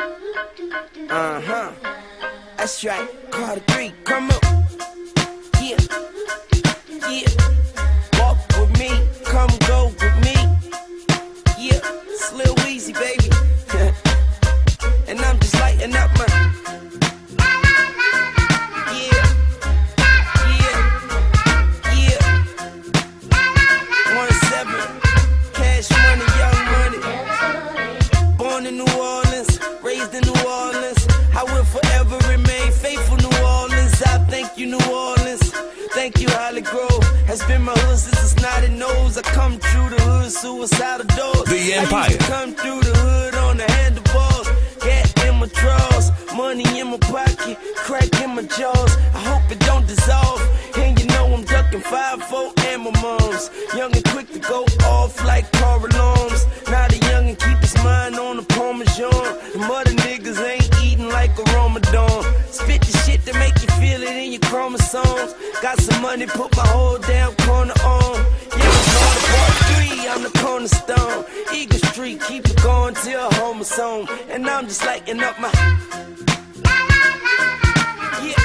That's right, Carter 3, come on. Yeah, yeah. Walk with me, come go with me. Yeah, it's Lil Weezy, baby. And I'm just lighting up my. Yeah, yeah, yeah. 1-7, cash money, young money. Born in New Orleans, raised in New Orleans. I will forever remain faithful, New Orleans. I thank you, New Orleans. Thank you, Holly Grove. Has been my hood since a snotty nose. I come through the hood, suicidal doors. The Empire. I used to come through the hood on the handlebars. Gat in my drawers, money in my pocket, crack in my jaws. I hope it don't dissolve. And you know I'm ducking 5-4 and my moms. Young and quick to go off like car alarms. Now the young and keep his mind on the Parmesan. The mother niggas ain't eating like a Ramadan. Spit the shit to make you feel it in your chromosomes. Got some money, put my whole damn corner on. Yeah, I'm Carter Part 3, I'm the cornerstone. Eagle Street, keep it going till home is home. And I'm just lighting up my. Yeah.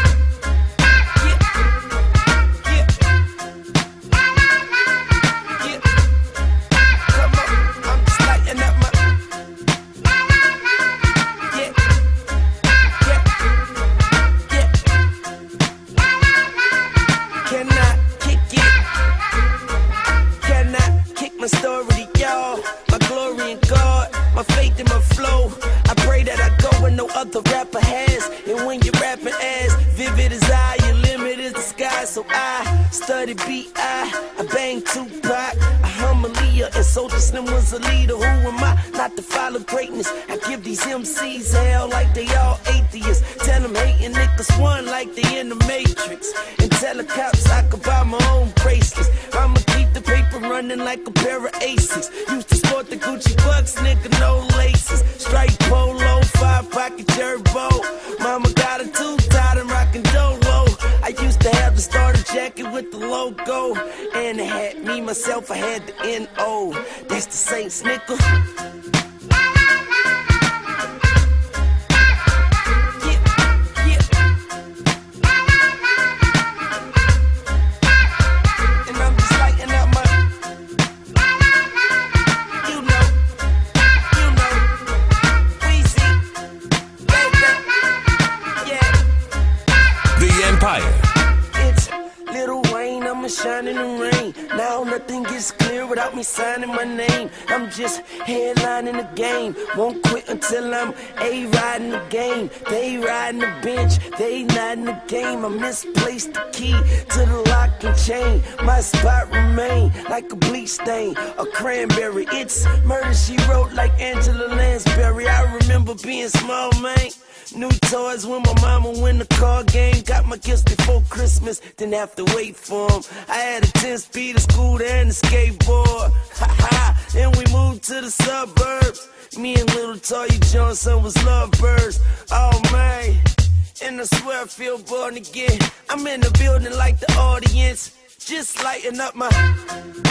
Story to y'all, my glory in God, my faith in my flow. I pray that I go where no other rapper has. And when you're rapping as vivid as I, your limit is the sky. So I study B.I., I bang Tupac, I hum Aaliyah, and Soulja Slim was a leader. Who am I not to follow greatness? I give these MCs hell like they all atheists. Tell them hating niggas won like they in the Matrix. And tell the cops I could buy my own bracelets. I'ma keep the paper running like a pair of Asics. Used to sport the Gucci Bucks, nigga, no laces. Straight polo, 5-pocket turbo. Mama got a tooth-tied and rockin' Dolo. I used to have the starter jacket with the logo. And it had me, myself, I had the N.O. That's the Saints, nigga. It's Lil Wayne, I'ma shine in the rain. Now nothing gets clear without me signing my name. I'm just headlining the game. Won't quit until I'm A-riding the game. They riding the bench, they not in the game. I misplaced the key to the lock and chain. My spot remain like a bleach stain, a cranberry. It's murder she wrote like Angela Lansbury. I remember being small, man. New toys when my mama win the car game. Got my gifts before Christmas, didn't have to wait for them. I had a 10-speed scooter and a skateboard. Ha-ha, and we moved to the suburbs. Me and little Toya Johnson was lovebirds. Oh man, and I swear I feel born again. I'm in the building like the audience, just lighting up my.